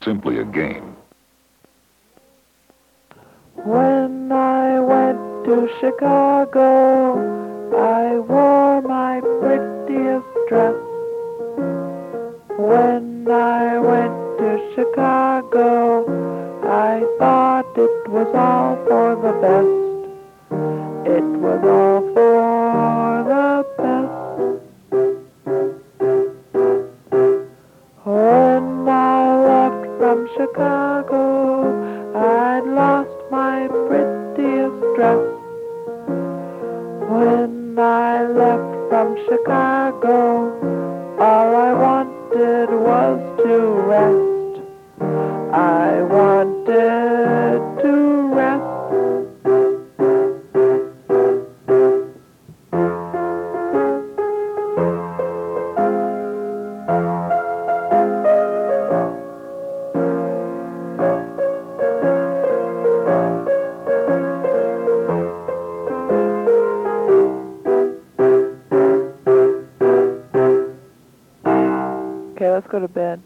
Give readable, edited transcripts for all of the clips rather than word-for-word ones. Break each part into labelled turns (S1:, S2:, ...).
S1: simply a game.
S2: When I went to Chicago, I wore my prettiest dress. When I went to Chicago, I thought it was all for the best. It was all for the best. When I left from Chicago, I'd lost my prettiest dress. When I left from Chicago, all I wanted was to rest. I wanted to rest. Okay, let's go to bed.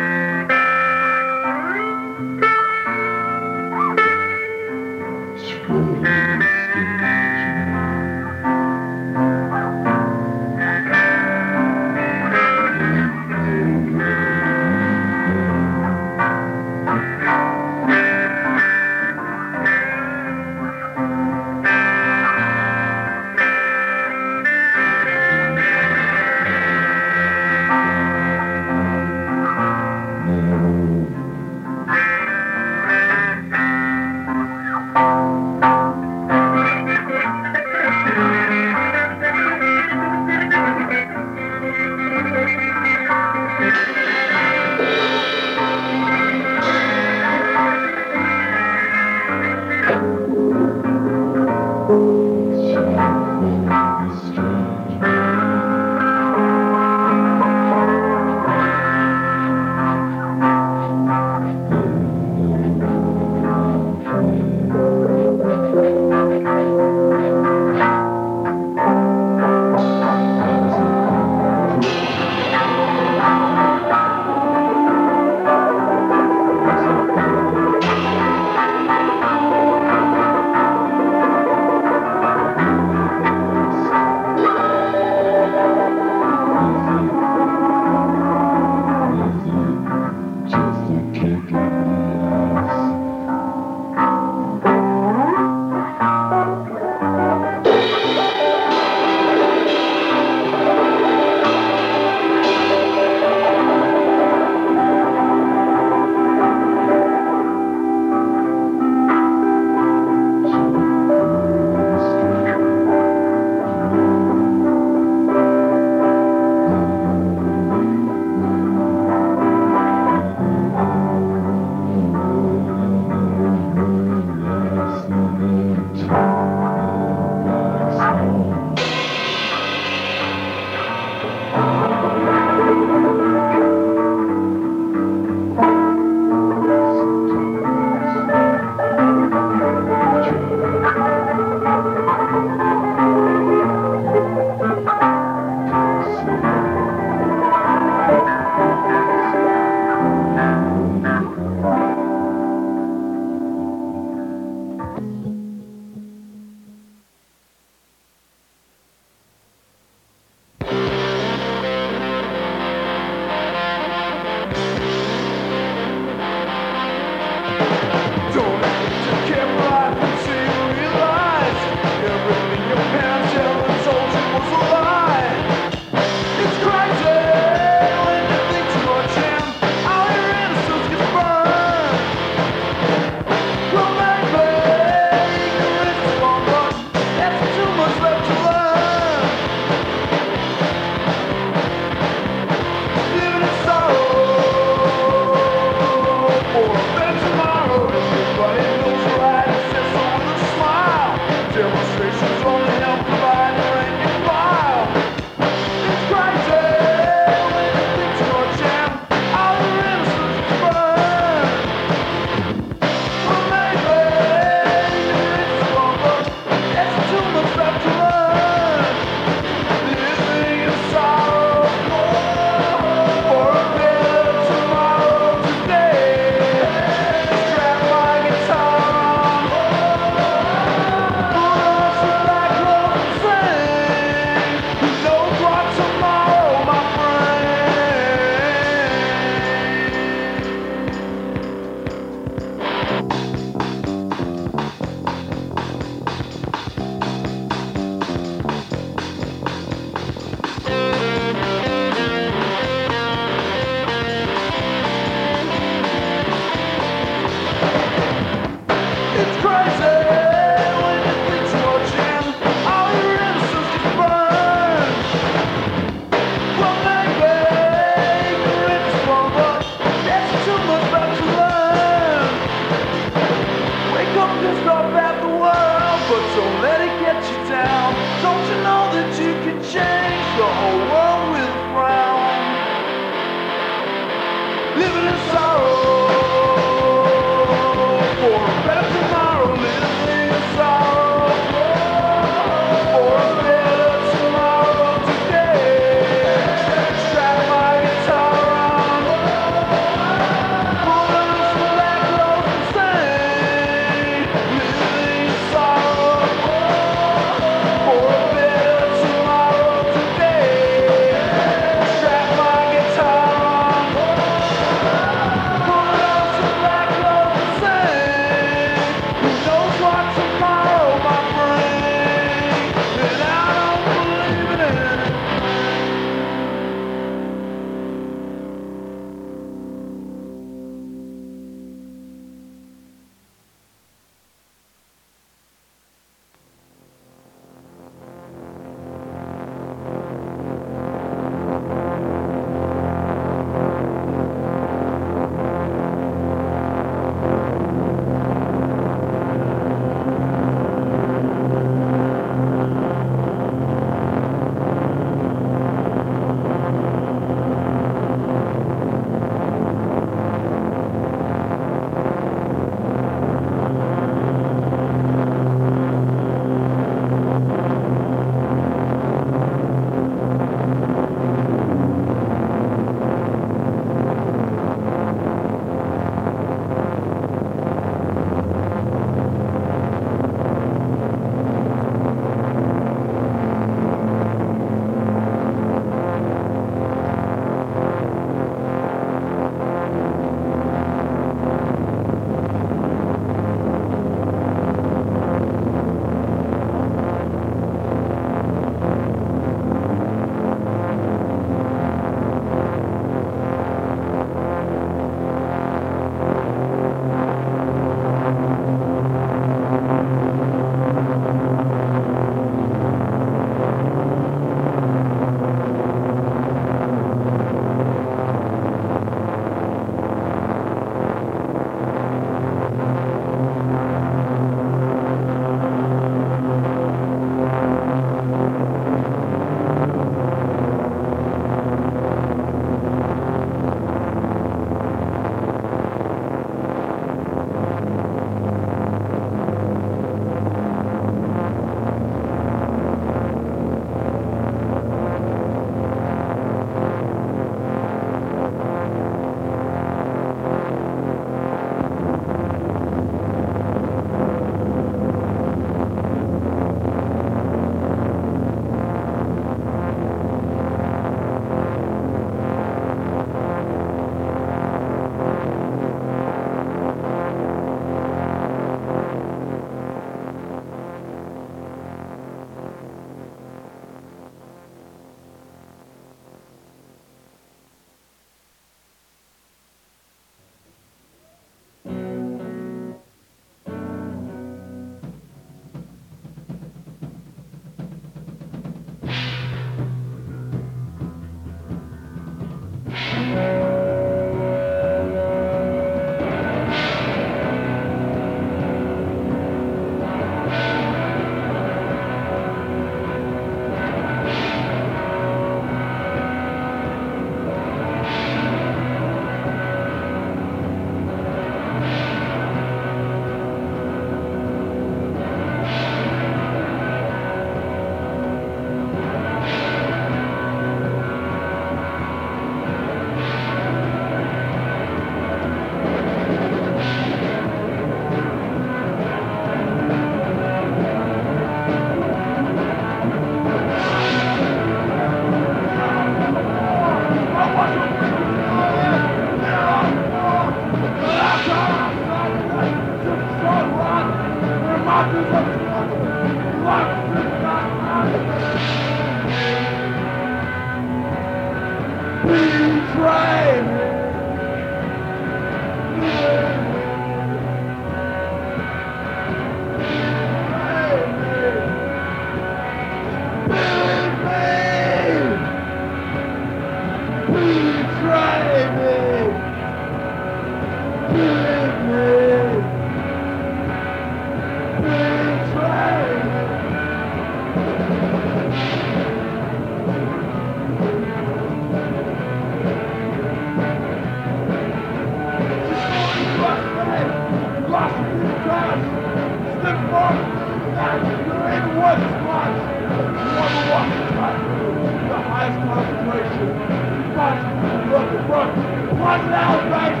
S2: One loud right.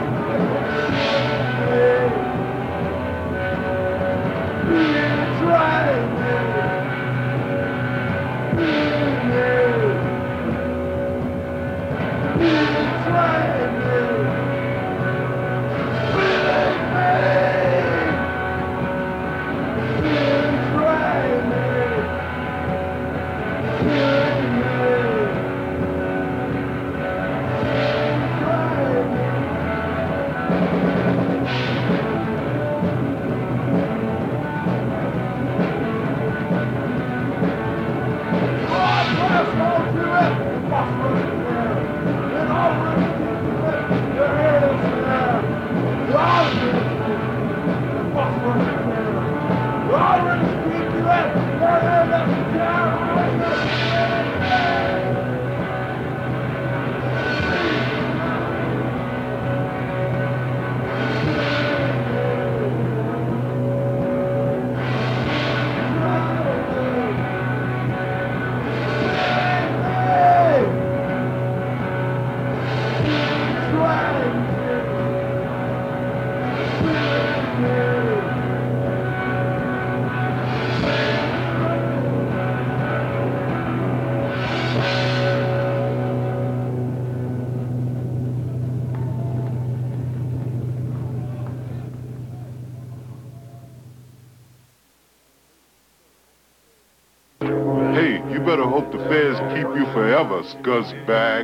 S1: Hey, you better hope the feds keep you forever, scuzzbag.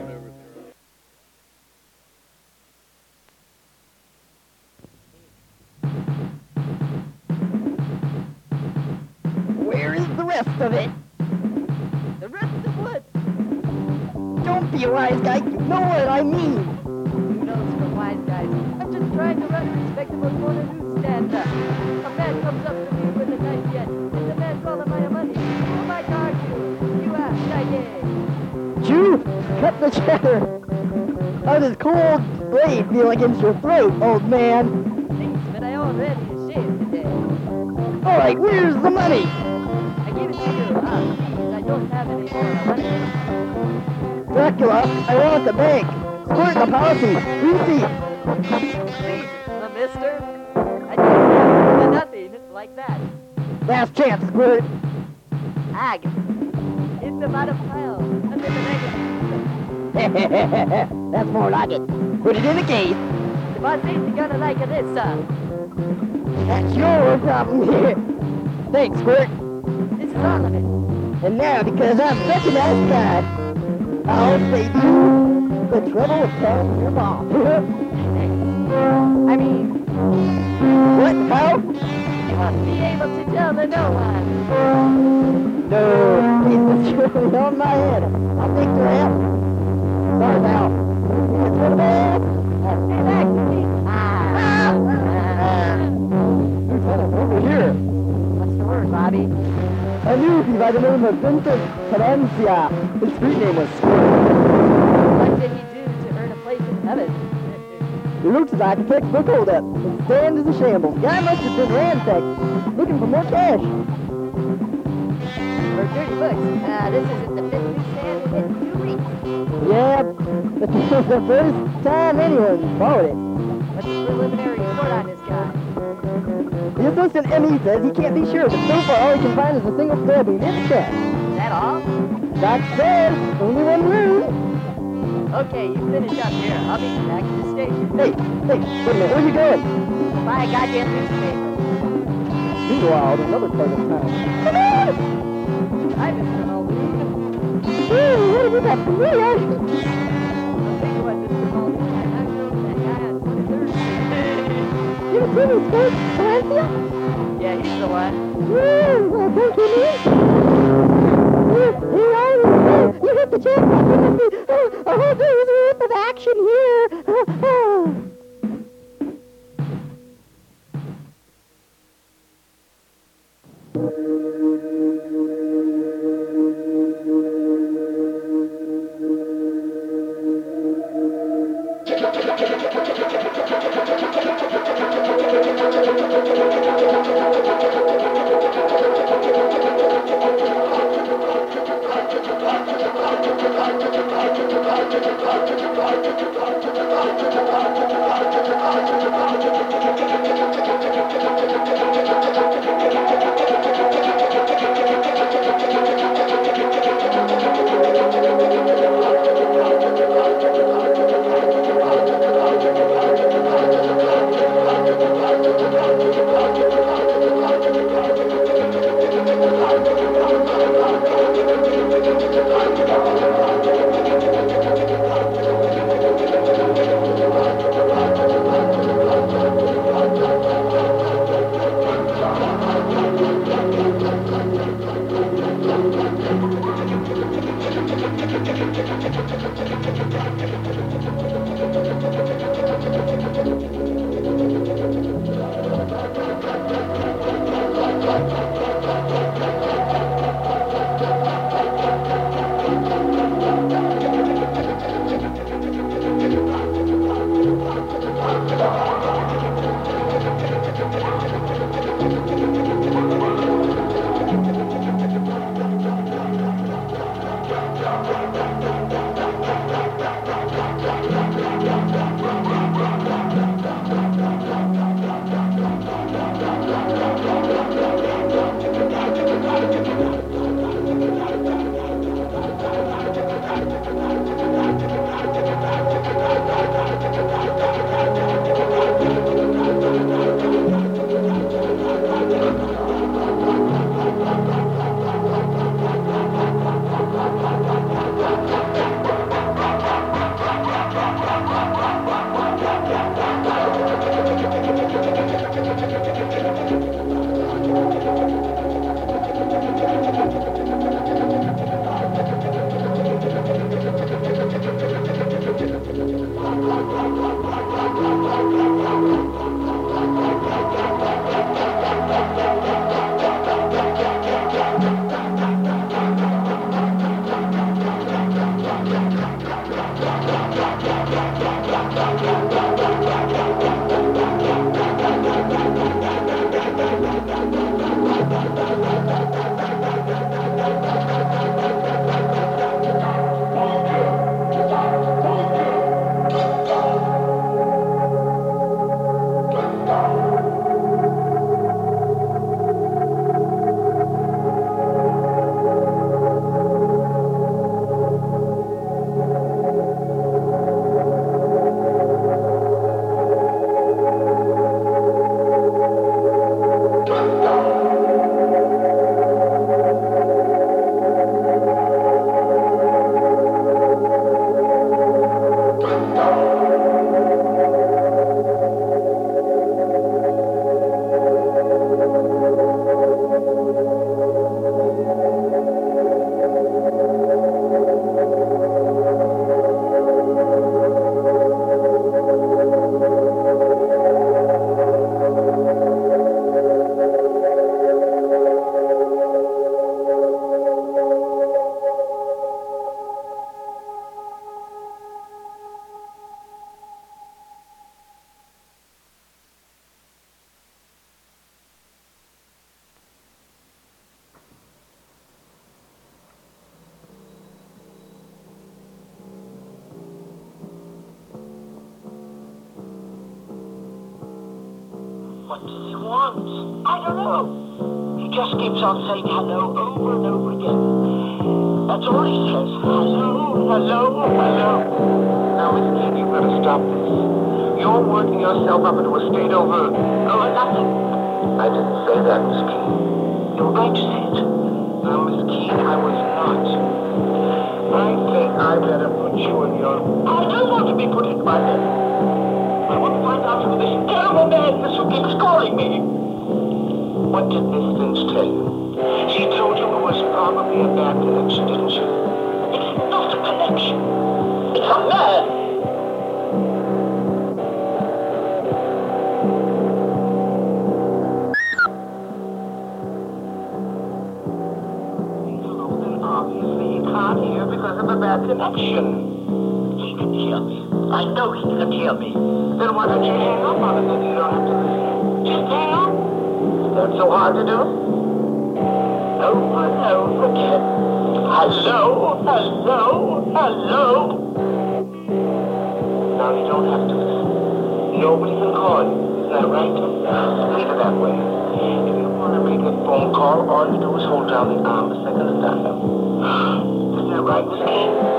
S3: Where is the rest of it?
S4: The rest of what?
S3: Don't be a wise guy, you know what I mean.
S4: Who knows for wise guys? I'm just trying to run a respectable corner newsstand. A man comes up to me with a knife yet, and demands all of my money. Oh my God, you ask, I did.
S3: Jew, cut the cheddar. How does cold blade feel against your throat, old man?
S4: Thanks, but I already shaved today.
S3: All right, where's the money?
S4: I gave it to you. Please, I don't have any more money.
S3: Dracula, I want the bank. Squirt the policy. Receipt.
S4: Please, mister. I didn't have nothing like that.
S3: Last chance, Squirt.
S4: Ag. In the bottom pile, under the magazine.
S3: That's more like it. Put it in the case.
S4: The boss ain't gonna like this,
S3: That's your problem here. Thanks, Squirt.
S4: This is all of it.
S3: And now, because I'm such a nice guy, I'll save you the trouble of telling your mom.
S4: I mean,
S3: What? How?
S4: you won't be able to tell to no one.
S3: No, it's surely on my head. I'll make her happen. Sorry now. It's for the best.
S4: Stay back, please.
S3: Lieutenant, over here.
S4: What's the word, Bobby?
S3: A newbie by the name of Vincent Cadencia. His street name was Squirt.
S4: What did he do to earn a place in heaven?
S3: He looks like a textbook holdup. His stand is a shambles. Guy must have been ransacked, looking for more cash.
S4: For 30 bucks. This isn't the fifth new stand in 2 weeks.
S3: Yeah, but this is the first time anyone bought it.
S4: What's the preliminary report on this guy?
S3: The assistant ME says he can't be sure, but so far all he can find is a single stabbing in his chest.
S4: Is that all?
S3: Doc says only one room.
S4: Okay, you finish up here. I'll be back at the station.
S3: Hey, wait a minute, where you going?
S4: Buy a goddamn newspaper.
S3: Meanwhile, another part of town. Come on!
S4: Hi, Mr. Muldoon.
S3: Hey, what have you got for me?
S4: I'll tell you what, Mr. Muldoon, I've known that guy on 23rd Street.
S3: You see me, Squirt? Valencia?
S4: Yeah, he's the one.
S3: Well, thank you, man. You hit the jackpot. There must be a whole day's worth of action here.
S5: What does he want? I don't know. He just keeps on saying hello over and over again. That's all he says. Hello, hello, hello. Now, Miss Keene, you've got to stop this. You're working yourself up into a state over nothing. I didn't say that, Miss Keene. You're right to say it. Now, Miss Keene, I was not. I think I better put you in your... I don't want to be put in my bed. I want to find out who this terrible man is who keeps calling me. What did Miss Finch tell you? She told you it was probably a bad connection, didn't she? It's not a connection. It's a man. Obviously, he can't hear because of a bad connection. He can hear me. I know he can hear me. Then why don't you hang up on him, then you don't have to listen? Just hang up. Is that so hard to do? No, forget it. I Hello, hello, hello. Now you don't have to listen. Nobody can call you. Isn't that right? Leave it that way. If you want to make a phone call, all you do is hold down the arm a second dial. Isn't that right, Miss King?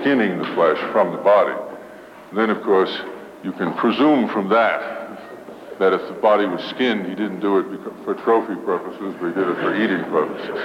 S1: skinning the flesh from the body. And then, of course, you can presume from that if the body was skinned, he didn't do it for trophy purposes, but he did it for eating purposes.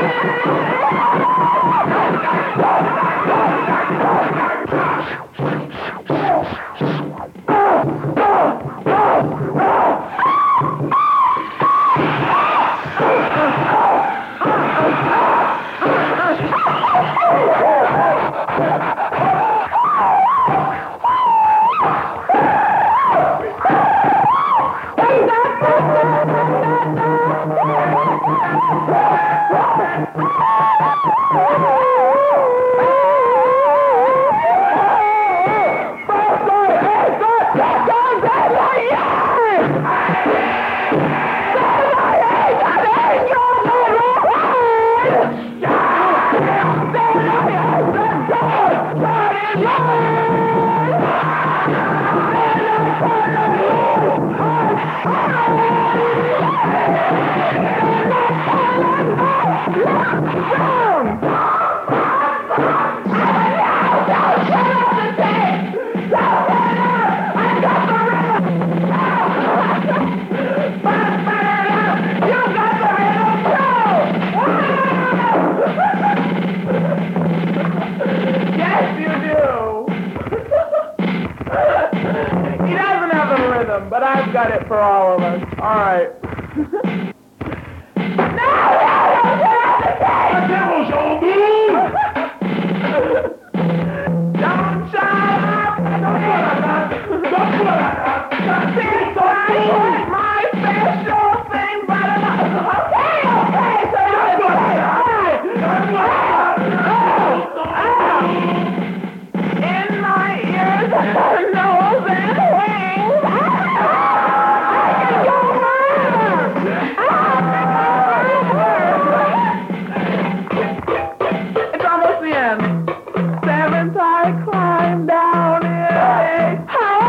S2: But I've got it for all of us. All right. Don't shut up! My special thing, but okay, so in my ears, nose and wings. It's almost the end. Seventh I climb down in a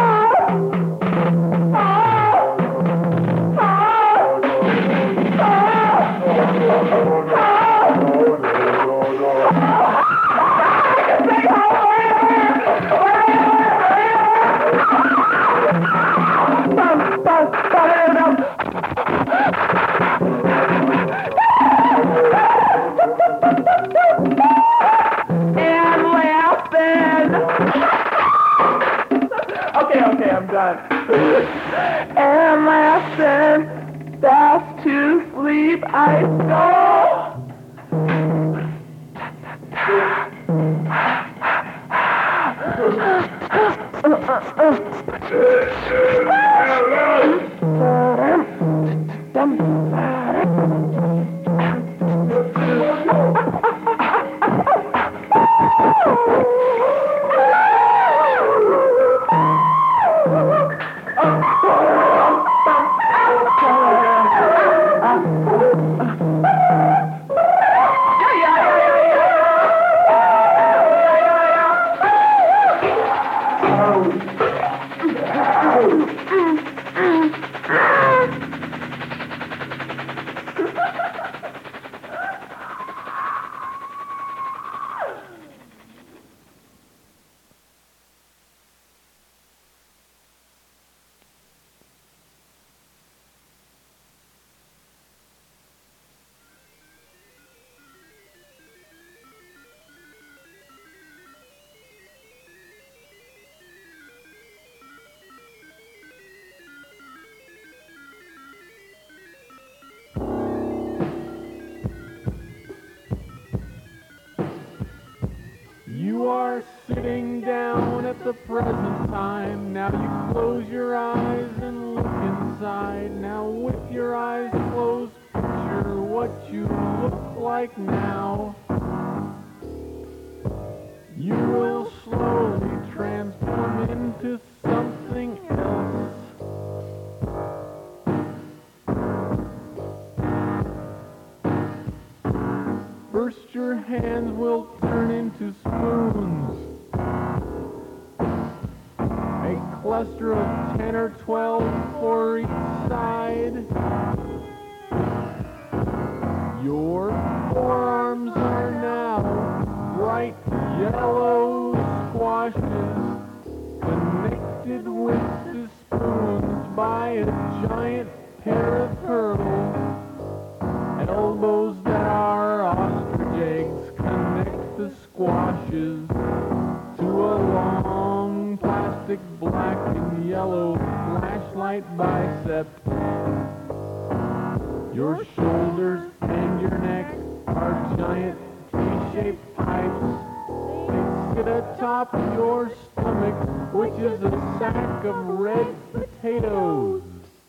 S2: Okay, I'm done. And laughing, fast to sleep I
S6: You are sitting down at the present time. Now you close your eyes and look inside. Now with your eyes closed, picture what you look like now. You will slowly transform into something else. First your hands will turn into spoons. A cluster of 10 or 12 for each side. Your forearms are now bright yellow squashes connected with the spoons by a giant pair of pearls. Elbows that are switches to a long plastic black and yellow flashlight bicep. Your shoulders and your neck are giant T-shaped pipes. They sit atop your stomach, which is a sack of red potatoes.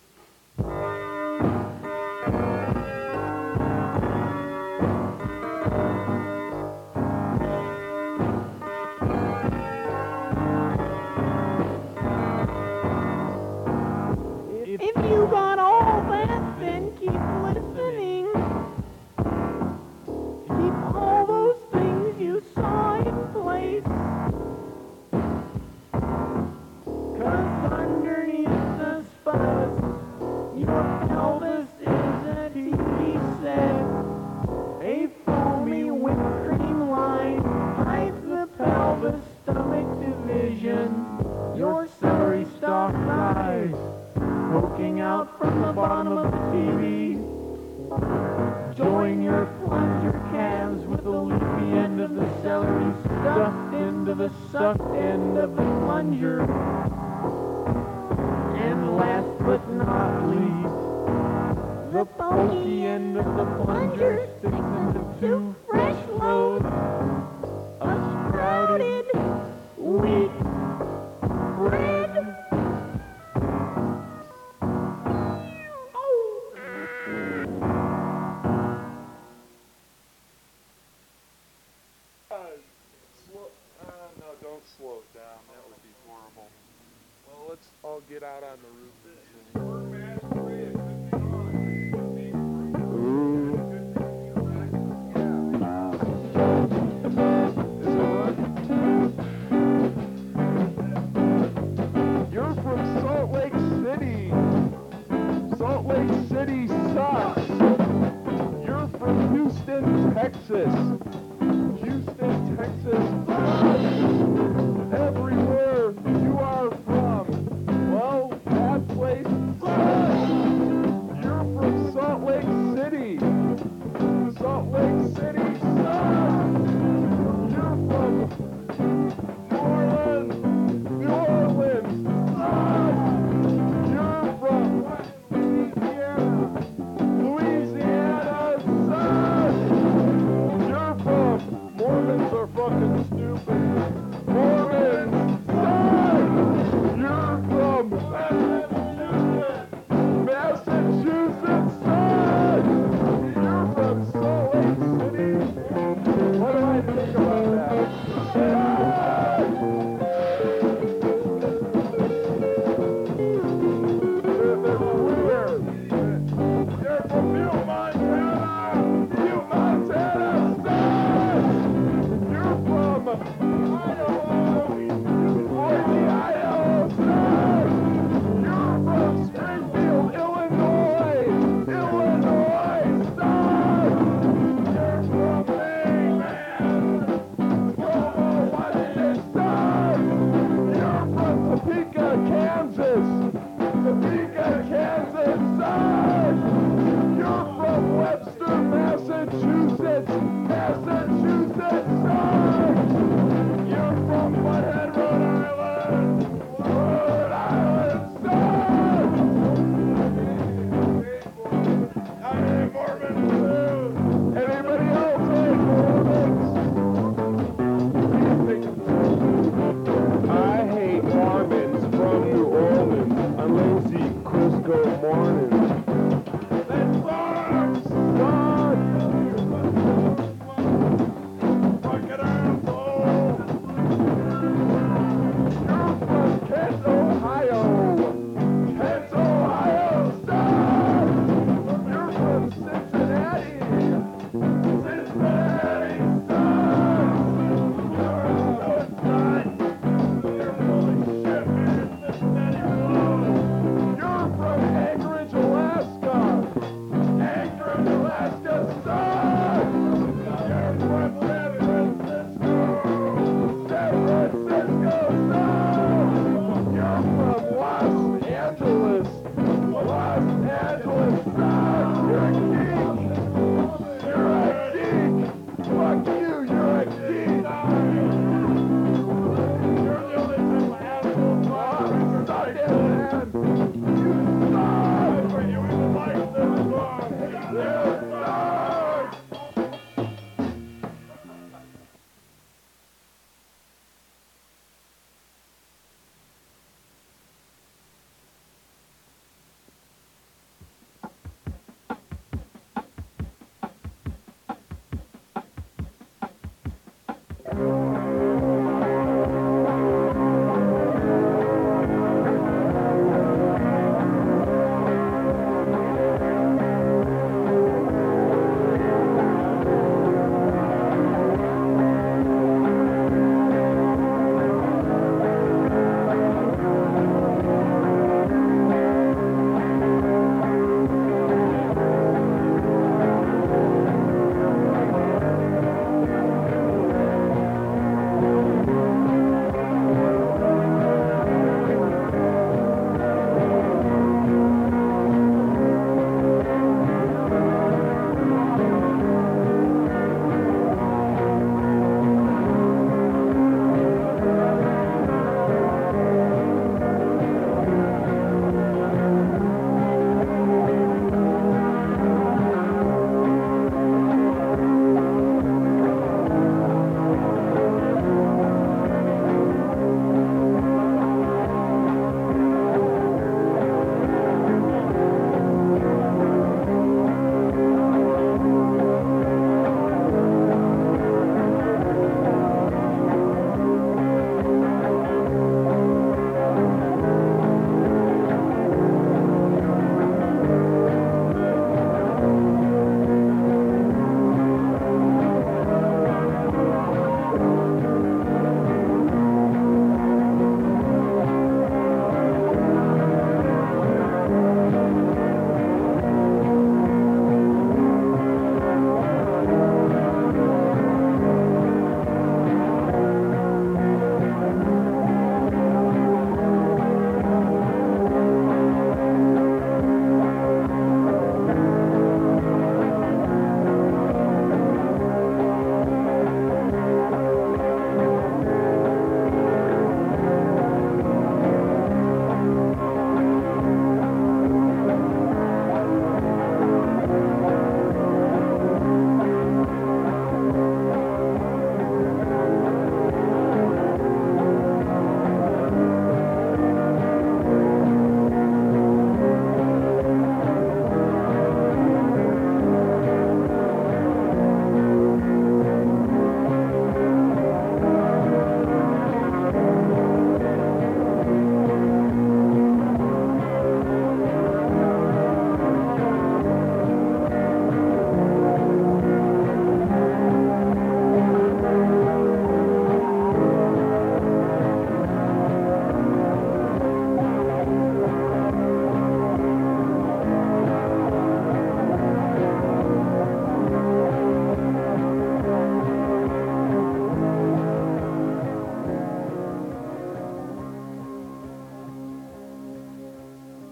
S3: If you got all that, then keep listening. Keep all those things you saw in place. 'Cause underneath the spikes, your pelvis is a TV set. A foamy whipped cream line hides the pelvis stomach division. Your celery stalk thighs poking out from the bottom of the TV. Join your plunger calves with the leafy end of the celery stuffed into the sucked end of the plunger. And last but not least, the pokey end of the plunger sticks into 2 fresh loaves of sprouted wheat bread.
S7: No, don't slow it down. That would be horrible. Well, let's all get out on the roof and sing. You're from Salt Lake City. Salt Lake City sucks. You're from Houston, Texas. Houston, Texas sucks. Everywhere you are from, well, that place sucks. You're from Salt Lake City. Salt Lake City sucks. You're from New Orleans. New Orleans sucks. You're from Louisiana. Louisiana sucks. You're from Mormons are fucking stupid. Mormons suck. You're from Massachusetts. Massachusetts sucks. You're from Salt Lake City. What do I think about that? They're weird. You're from Butte, Montana. Butte, Montana sucks. You're from Idaho. Boise, Idaho sucks. You're from Springfield, Illinois. Illinois sucks. You're from Maine, man. Provo, Washington sucks. You're from Topeka, Kansas. Topeka, Kansas sucks. You're from Webster, Massachusetts. Massachusetts